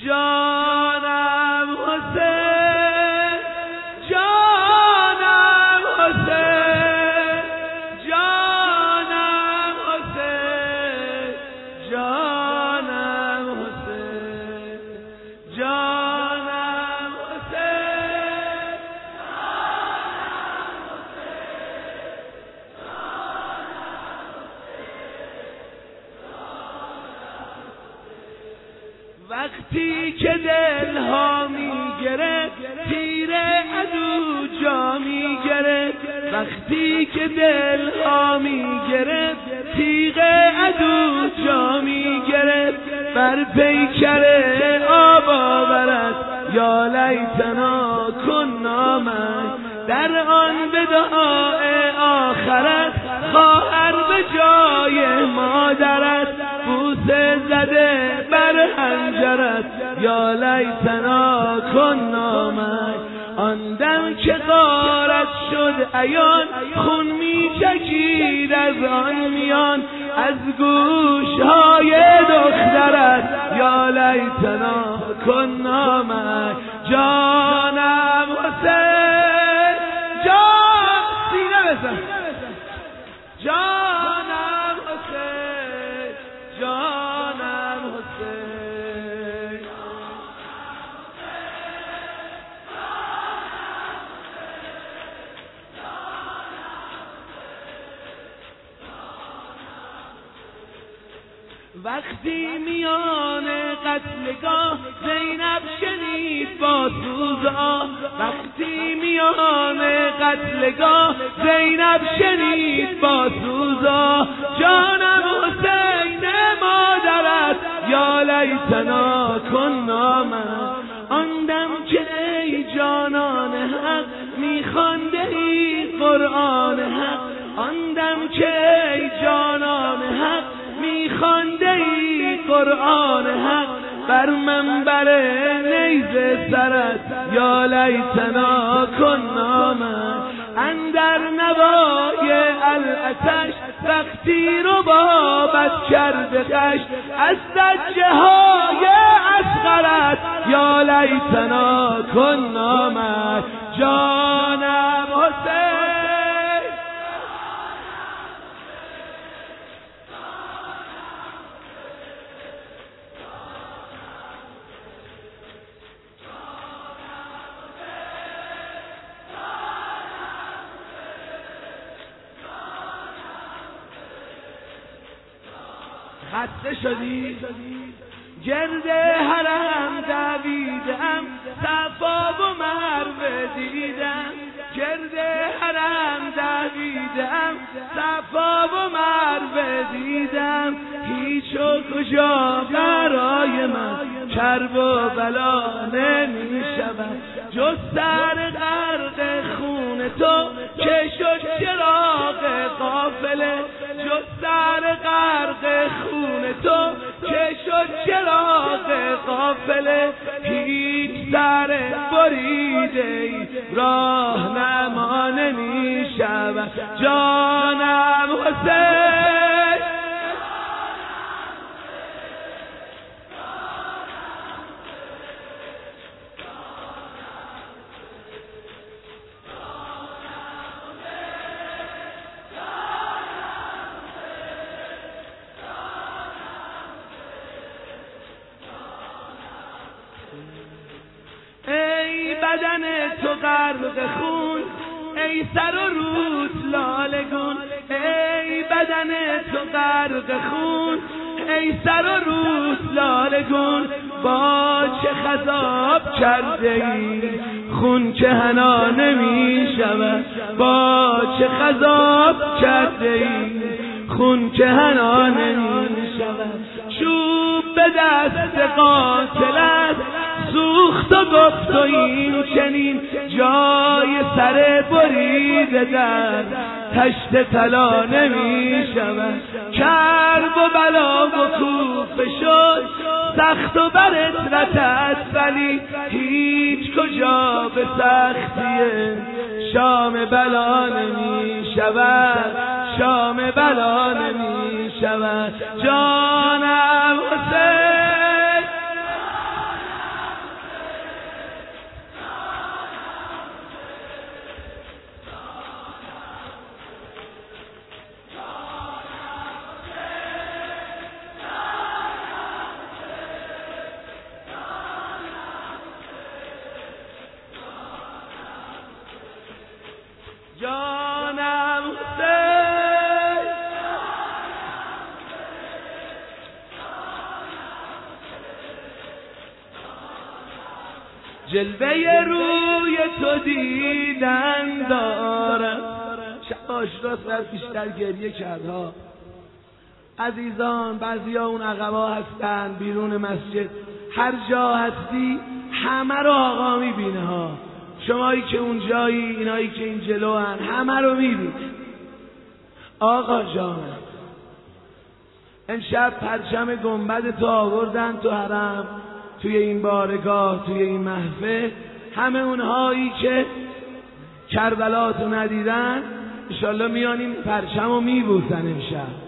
جانم حسین، جانم حسین، جانم حسین، جانم حسین، جانم حسین، وقتی که دلها میگرفت تیر عدو جا میگرفت، وقتی که دلها میگرفت تیغ عدو جا میگرفت، بر پیکر آب آورد یا لیتنا کنا من، در آن بداع آخرت خواهر به جای مادرت، بوسه زده بر حنجرت یا لیتنا کنا من. آن دم که غارت شد عیان، خون می چکید از آن میان، از گوشهای دخترت یا لیتنا کنا من. جانم حسین، جان سینه بزن، جانم حسین، جانم حسین. وقتی میان قتلگاه زینب شنید با سوزا، وقتی میان قتلگاه زینب شنید با سوزا، جانم حسین مادرت یا لیتنا کنا من. آن دم که ای جانان حق میخوانده ای قرآن حق، آن دم که ای جانان حق میخوانده ای قرآن حق، بر منبر نیزه سرت یا لیتنا کنا من. اندر نوای العطش وقتی ربابت کرده خش، از سجه های اصغرت یا لیتنا کنا من. جانم حسین، خسته شدی؟ گرد حرم دویدم، صفا و مروه دیدم، گرد حرم دویدم، صفا و مروه دیدم، هیچ و کجا برای من کرب و بلا نمی شود، جز سر غرق خون تو که شد چراغ قافله، جز سر غرق خون تو که شد چراغ قافله، هیچ سر بریده راه نما نمی شود. جانم حسین، ای بدن تو غرق خون، ای سر و روت لالگون، ای بدن تو غرق خون، ای سر و روت لالگون، با چه خضاب کرده ای خون که حنا نمی شود، با چه خضاب کرده ای خون که حنا نمی شود. چوب به دست قاتلت سوخت و گفت و این چنین، جای سر بریده در تشت طلا نمی شود. کرب و بلا و کوفه شد سخت و بر اطرتت، ولی هیچ کجا به سختی شام بلا نمی شود، شام بلا نمی شود. جانم حسین، جلوه روی تو دیدن دارم. شب عاشورا باید بیشتر گریه کردها. عزیزان بعضیا اون عقبا هستن بیرون مسجد، هر جا هستی همه رو آقا میبینه ها. شمایی که اونجایی، اینایی که این جلو هن، همه رو میبینه. آقا جانم امشب پرچم گنبد تو آوردن تو حرم، توی این بارگاه، توی این محفل. همه اونهایی که کربلا تو ندیدن انشالله میان این پرچم رو میبوسن امشب.